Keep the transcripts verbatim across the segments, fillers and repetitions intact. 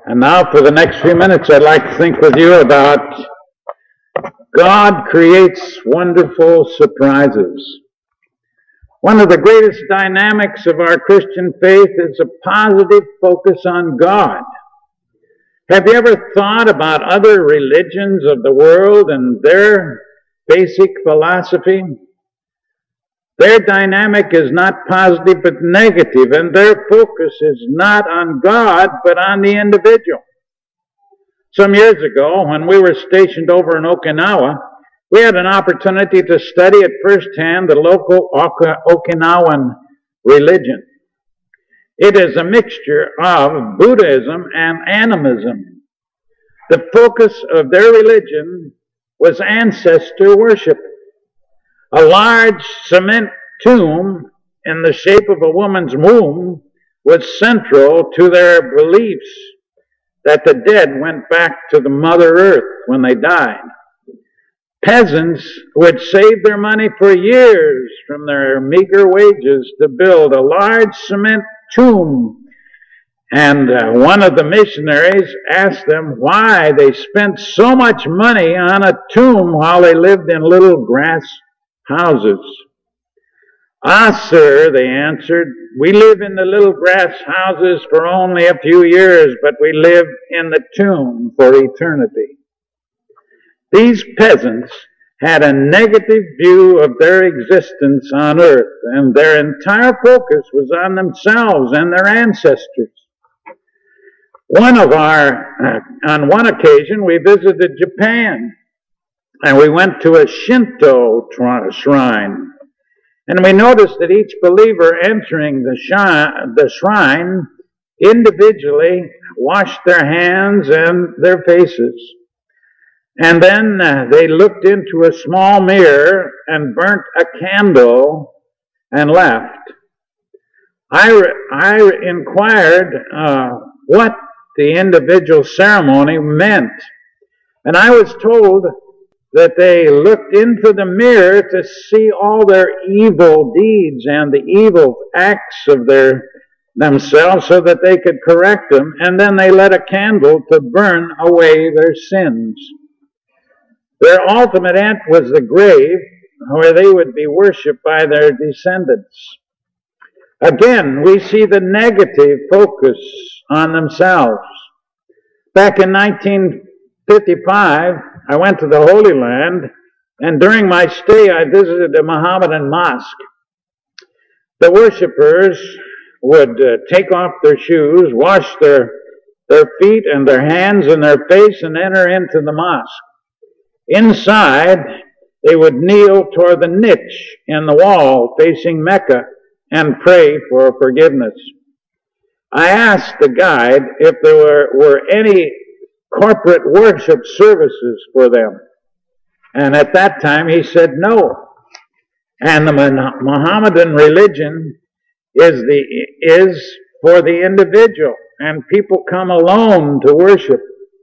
And now for the next few minutes, I'd like to think with you about God creates wonderful surprises. One of the greatest dynamics of our Christian faith is a positive focus on God. Have you ever thought about other religions of the world and their basic philosophy? Their dynamic is not positive but negative, and their focus is not on God but on the individual. Some years ago, when we were stationed over in Okinawa, we had an opportunity to study at first hand the local Okinawan religion. It is a mixture of Buddhism and animism. The focus of their religion was ancestor worship. A large cement tomb in the shape of a woman's womb was central to their beliefs that the dead went back to the Mother Earth when they died. Peasants would save their money for years from their meager wages to build a large cement tomb. And uh, one of the missionaries asked them why they spent so much money on a tomb while they lived in little grass houses. Ah, sir, they answered, we live in the little grass houses for only a few years, but we live in the tomb for eternity. These peasants had a negative view of their existence on earth, and their entire focus was on themselves and their ancestors. One of our, uh, on one occasion, we visited Japan, and we went to a Shinto shrine. And we noticed that each believer entering the shrine, the shrine individually washed their hands and their faces. And then uh, they looked into a small mirror and burnt a candle and left. I, I inquired uh, what the individual ceremony meant. And I was told that they looked into the mirror to see all their evil deeds and the evil acts of their themselves so that they could correct them, and then they lit a candle to burn away their sins. Their ultimate end was the grave, where they would be worshipped by their descendants. Again, we see the negative focus on themselves. Back in nineteen fifty-five, I went to the Holy Land, and during my stay I visited a Mohammedan mosque. The worshippers would uh, take off their shoes, wash their, their feet and their hands and their face, and enter into the mosque. Inside, they would kneel toward the niche in the wall facing Mecca and pray for forgiveness. I asked the guide if there were, were any corporate worship services for them. And at that time he said no. And the Mohammedan religion is, the, is for the individual, and people come alone to worship.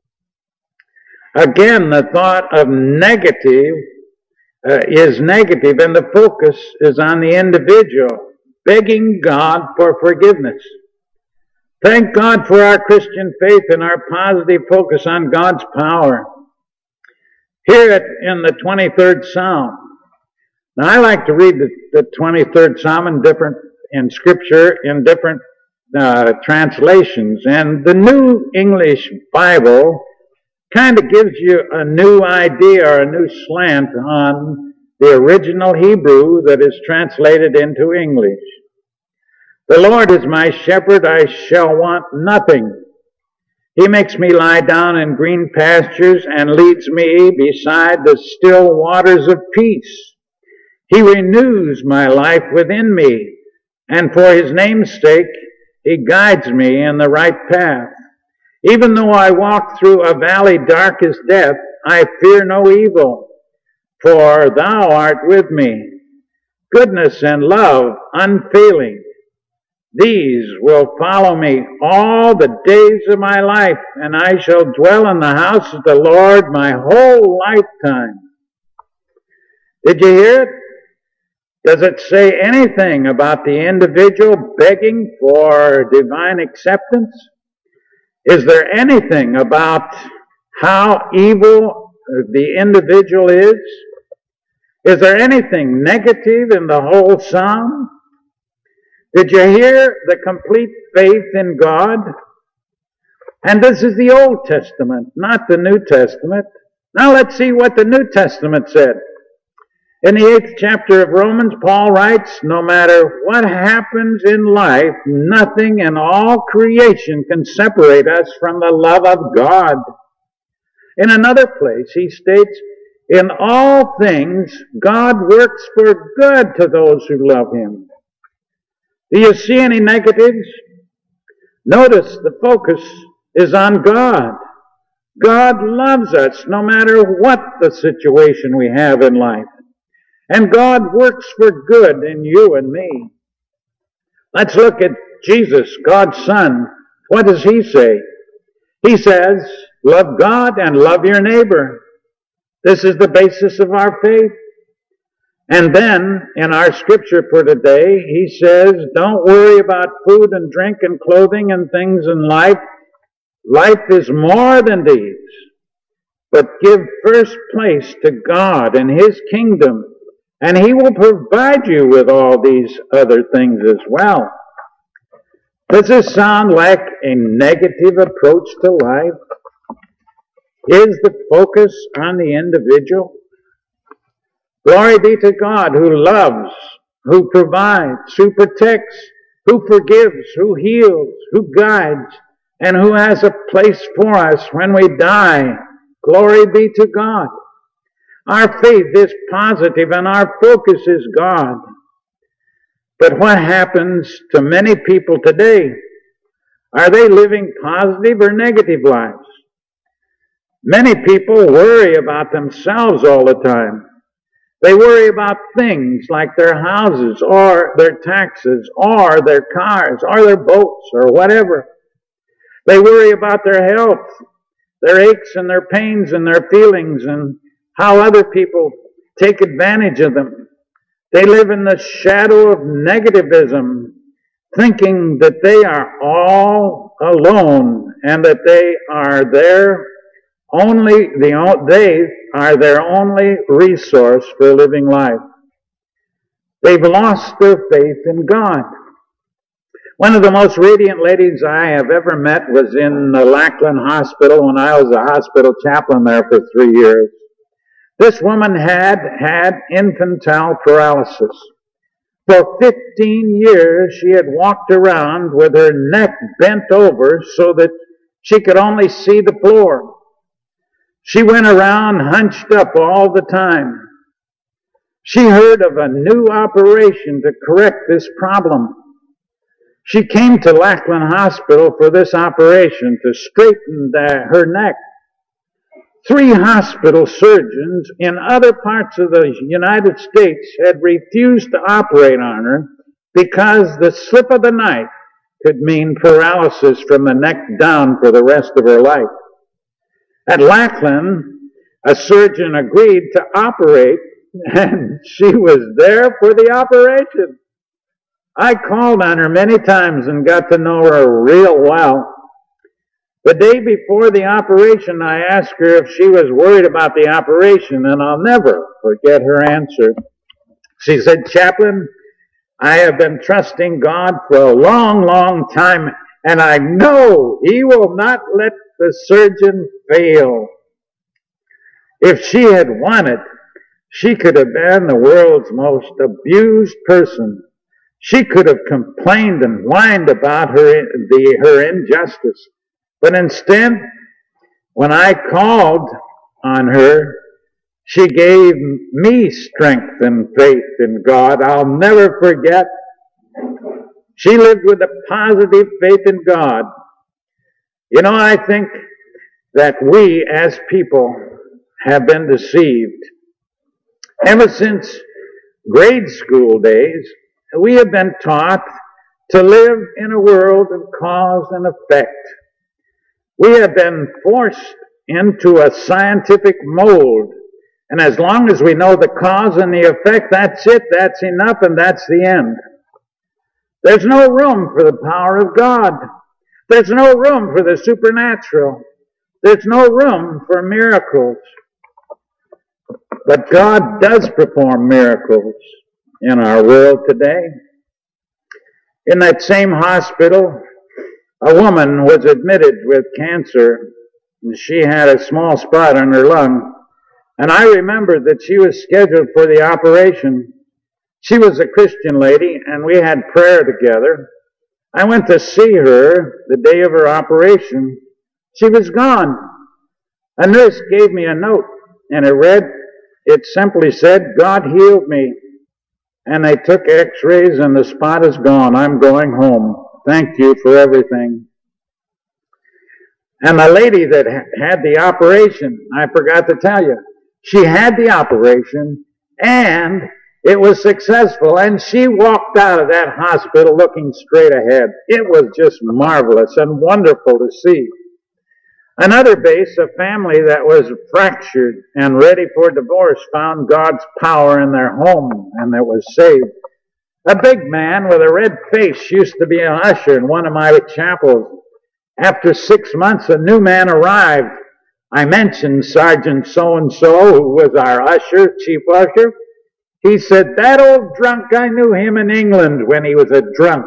Again, the thought of negative uh, is negative, and the focus is on the individual, begging God for forgiveness. Thank God for our Christian faith and our positive focus on God's power. Hear it in the twenty-third Psalm. Now, I like to read the, the twenty-third Psalm in different in Scripture in different uh, translations, and the New English Bible kind of gives you a new idea or a new slant on the original Hebrew that is translated into English. The Lord is my shepherd, I shall want nothing. He makes me lie down in green pastures and leads me beside the still waters of peace. He renews my life within me, and for His name's sake, He guides me in the right path. Even though I walk through a valley dark as death, I fear no evil, for Thou art with me. Goodness and love unfailing, these will follow me all the days of my life, and I shall dwell in the house of the Lord my whole lifetime. Did you hear it? Does it say anything about the individual begging for divine acceptance? Is there anything about how evil the individual is? Is there anything negative in the whole psalm? Did you hear the complete faith in God? And this is the Old Testament, not the New Testament. Now let's see what the New Testament said. In the eighth chapter of Romans, Paul writes, no matter what happens in life, nothing in all creation can separate us from the love of God. In another place, he states, in all things, God works for good to those who love Him. Do you see any negatives? Notice the focus is on God. God loves us no matter what the situation we have in life. And God works for good in you and me. Let's look at Jesus, God's Son. What does He say? He says, love God and love your neighbor. This is the basis of our faith. And then, in our scripture for today, He says, don't worry about food and drink and clothing and things in life. Life is more than these. But give first place to God and His kingdom, and He will provide you with all these other things as well. Does this sound like a negative approach to life? Is the focus on the individual? Glory be to God who loves, who provides, who protects, who forgives, who heals, who guides, and who has a place for us when we die. Glory be to God. Our faith is positive and our focus is God. But what happens to many people today? Are they living positive or negative lives? Many people worry about themselves all the time. They worry about things like their houses or their taxes or their cars or their boats or whatever. They worry about their health, their aches and their pains and their feelings and how other people take advantage of them. They live in the shadow of negativism, thinking that they are all alone and that they are their only, the, they are their only resource for living life. They've lost their faith in God. One of the most radiant ladies I have ever met was in the Lackland Hospital when I was a hospital chaplain there for three years. This woman had had infantile paralysis. For fifteen years she had walked around with her neck bent over so that she could only see the floor. She went around hunched up all the time. She heard of a new operation to correct this problem. She came to Lackland Hospital for this operation to straighten the, her neck. Three hospital surgeons in other parts of the United States had refused to operate on her because the slip of the knife could mean paralysis from the neck down for the rest of her life. At Lackland, a surgeon agreed to operate, and she was there for the operation. I called on her many times and got to know her real well. The day before the operation, I asked her if she was worried about the operation, and I'll never forget her answer. She said, "Chaplain, I have been trusting God for a long, long time, and I know He will not let the surgeon fail." If she had wanted, she could have been the world's most abused person. She could have complained and whined about her, the, her injustice. But instead, when I called on her, she gave me strength and faith in God. I'll never forget. She lived with a positive faith in God. You know, I think that we as people have been deceived. Ever since grade school days, we have been taught to live in a world of cause and effect. We have been forced into a scientific mold. And as long as we know the cause and the effect, that's it, that's enough, and that's the end. There's no room for the power of God. There's no room for the supernatural. There's no room for miracles. But God does perform miracles in our world today. In that same hospital, a woman was admitted with cancer. She had a small spot on her lung. And I remembered that she was scheduled for the operation. She was a Christian lady, and we had prayer together. I went to see her the day of her operation. She was gone. A nurse gave me a note, and it read, it simply said, "God healed me." And they took x-rays, and the spot is gone. I'm going home. Thank you for everything. And the lady that had the operation, I forgot to tell you, she had the operation, and it was successful, and she walked out of that hospital looking straight ahead. It was just marvelous and wonderful to see. Another base, a family that was fractured and ready for divorce, found God's power in their home, and it was saved. A big man with a red face used to be an usher in one of my chapels. After six months, a new man arrived. I mentioned Sergeant so-and-so, who was our usher, chief usher. He said, "That old drunk, I knew him in England when he was a drunk."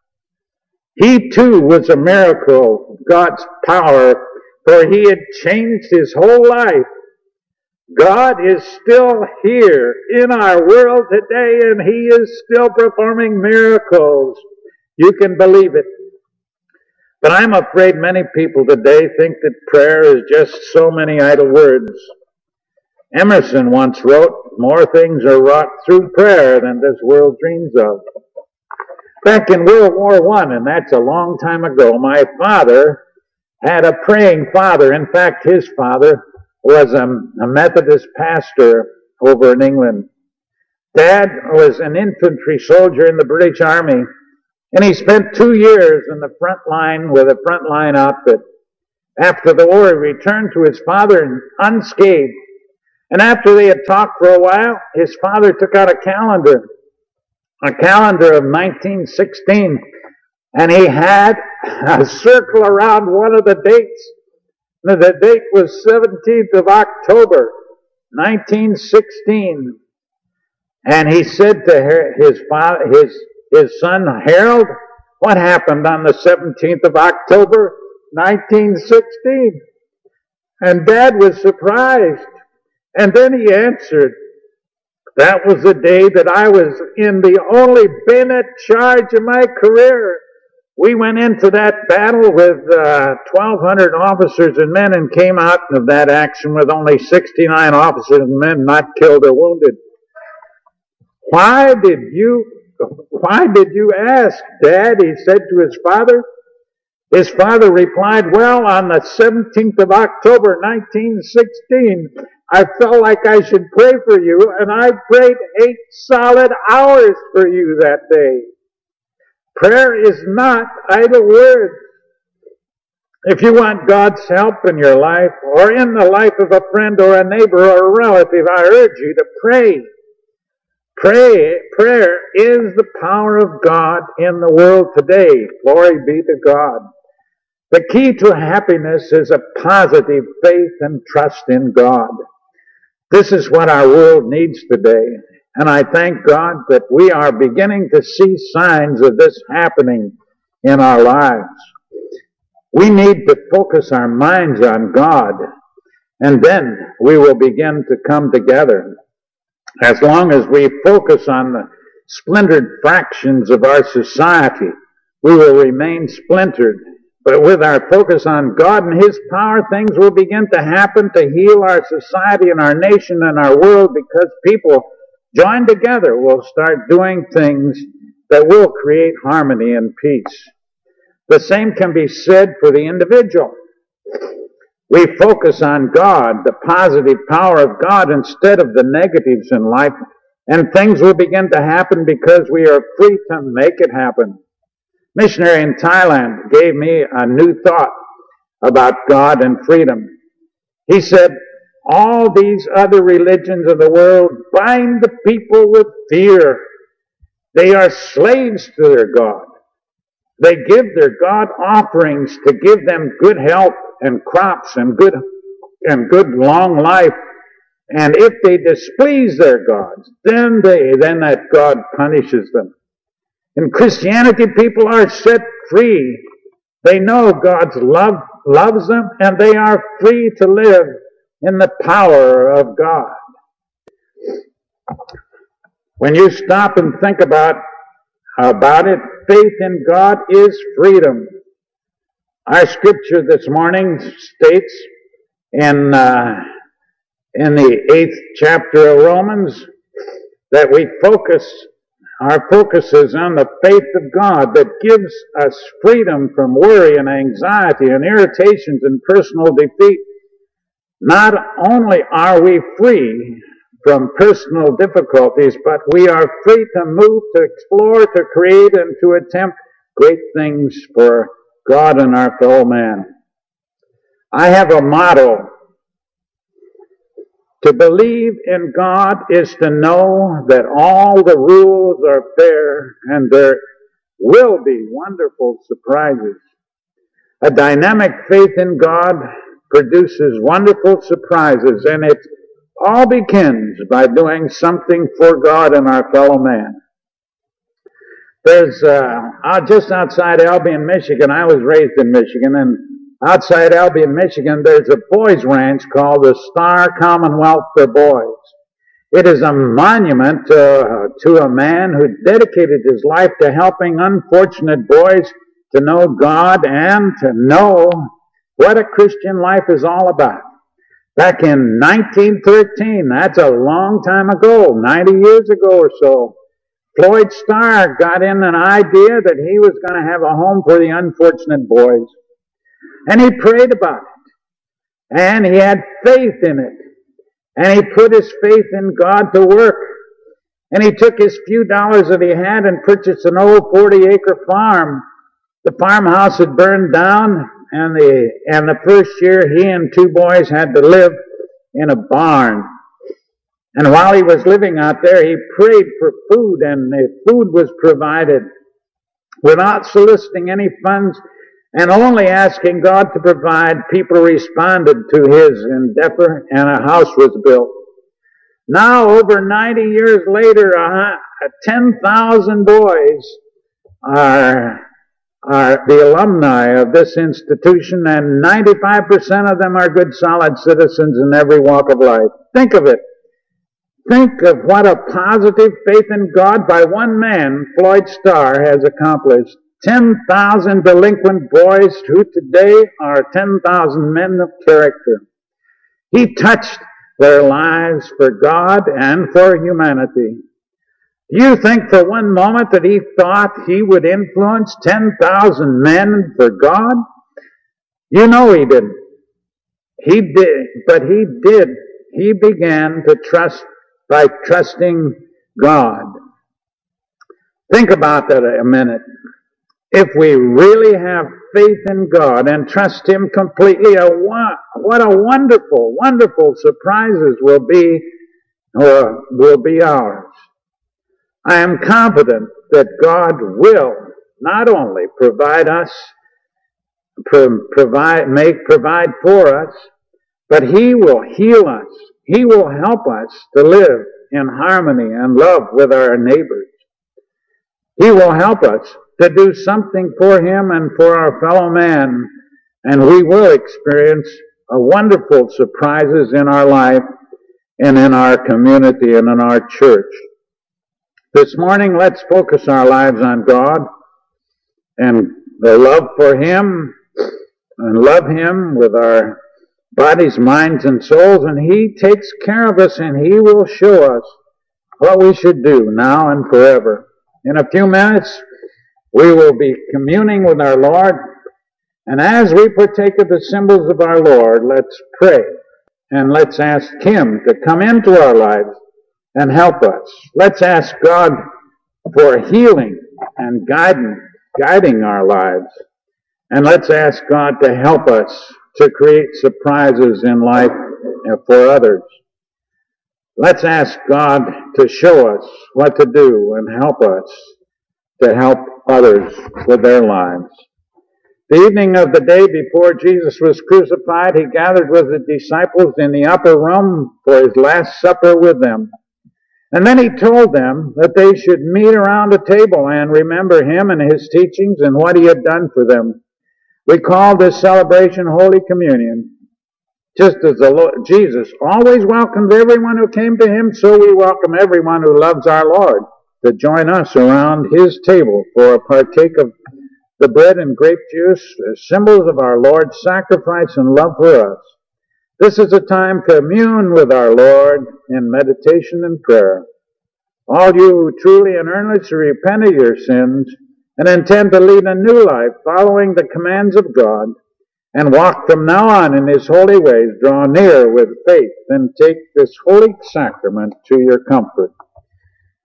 He too was a miracle of God's power, for he had changed his whole life. God is still here in our world today, and he is still performing miracles. You can believe it. But I'm afraid many people today think that prayer is just so many idle words. Emerson once wrote, "More things are wrought through prayer than this world dreams of." Back in World War One, and that's a long time ago, my father had a praying father. In fact, his father was a, a Methodist pastor over in England. Dad was an infantry soldier in the British Army, and he spent two years in the front line with a front line outfit. After the war, he returned to his father unscathed. And after they had talked for a while, his father took out a calendar, a calendar of nineteen sixteen, and he had a circle around one of the dates. The date was seventeenth of October, nineteen sixteen. And he said to her, his father, his his son Harold, "What happened on the seventeenth of October, nineteen sixteen?" And Dad was surprised. And then he answered, "That was the day that I was in the only bayonet charge of my career. We went into that battle with uh, twelve hundred officers and men and came out of that action with only sixty-nine officers and men not killed or wounded." Why did you, why did you ask, Dad? He said to his father. His father replied, "Well, on the seventeenth of October, nineteen sixteen, I felt like I should pray for you, and I prayed eight solid hours for you that day." Prayer is not idle words. If you want God's help in your life, or in the life of a friend or a neighbor or a relative, I urge you to pray. Pray. Prayer is the power of God in the world today. Glory be to God. The key to happiness is a positive faith and trust in God. This is what our world needs today. And I thank God that we are beginning to see signs of this happening in our lives. We need to focus our minds on God, and then we will begin to come together. As long as we focus on the splintered fractions of our society, we will remain splintered. But with our focus on God and his power, things will begin to happen to heal our society and our nation and our world, because people joined together will start doing things that will create harmony and peace. The same can be said for the individual. We focus on God, the positive power of God, instead of the negatives in life, and things will begin to happen because we are free to make it happen. Missionary in Thailand gave me a new thought about God and freedom. He said, "All these other religions of the world bind the people with fear. They are slaves to their God. They give their God offerings to give them good health and crops and good and good long life. And if they displease their gods, then they then that God punishes them. In Christianity, people are set free. They know God's love loves them, and they are free to live in the power of God. When you stop and think about about it, faith in God is freedom. Our scripture this morning states in uh, in the eighth chapter of Romans that we focus, our focus is on the faith of God that gives us freedom from worry and anxiety and irritations and personal defeat. Not only are we free from personal difficulties, but we are free to move, to explore, to create, and to attempt great things for God and our fellow man. I have a motto. To believe in God is to know that all the rules are fair and there will be wonderful surprises. A dynamic faith in God produces wonderful surprises, and it all begins by doing something for God and our fellow man. There's, uh, just outside Albion, Michigan, I was raised in Michigan, and outside Albion, Michigan, there's a boys' ranch called the Star Commonwealth for Boys. It is a monument uh, to a man who dedicated his life to helping unfortunate boys to know God and to know what a Christian life is all about. Back in nineteen thirteen, that's a long time ago, ninety years ago or so, Floyd Starr got in an idea that he was going to have a home for the unfortunate boys. And he prayed about it. And he had faith in it. And he put his faith in God to work. And he took his few dollars that he had and purchased an old forty-acre farm. The farmhouse had burned down, and the and the first year he and two boys had to live in a barn. And while he was living out there, he prayed for food, and the food was provided without soliciting any funds and only asking God to provide. People responded to his endeavor, and a house was built. Now, over ninety years later, uh, ten thousand boys are, are the alumni of this institution, and ninety-five percent of them are good, solid citizens in every walk of life. Think of it. Think of what a positive faith in God by one man, Floyd Starr, has accomplished. ten thousand delinquent boys who today are ten thousand men of character. He touched their lives for God and for humanity. Do you think for one moment that he thought he would influence ten thousand men for God? You know he didn't. He did, but he did. He began to trust by trusting God. Think about that a minute. If we really have faith in God and trust Him completely, a, what a wonderful, wonderful surprises will be, or will be ours. I am confident that God will not only provide us, pro- provide, make, provide for us, but He will heal us. He will help us to live in harmony and love with our neighbors. He will help us to do something for Him and for our fellow man, and we will experience a wonderful surprises in our life and in our community and in our church. This morning, let's focus our lives on God and the love for Him, and love Him with our bodies, minds, and souls, and He takes care of us, and He will show us what we should do now and forever. In a few minutes, we will be communing with our Lord, and as we partake of the symbols of our Lord, let's pray, and let's ask Him to come into our lives and help us. Let's ask God for healing and guiding, guiding our lives, and let's ask God to help us to create surprises in life for others. Let's ask God to show us what to do and help us to help others with their lives. The evening of the day before Jesus was crucified, he gathered with the disciples in the upper room for his last supper with them. And then he told them that they should meet around a table and remember him and his teachings and what he had done for them. We call this celebration Holy Communion. Just as the Lord, Jesus always welcomed everyone who came to him, so we welcome everyone who loves our Lord to join us around his table for a partake of the bread and grape juice as symbols of our Lord's sacrifice and love for us. This is a time to commune with our Lord in meditation and prayer. All you who truly and earnestly repent of your sins and intend to lead a new life following the commands of God and walk from now on in his holy ways, draw near with faith and take this holy sacrament to your comfort.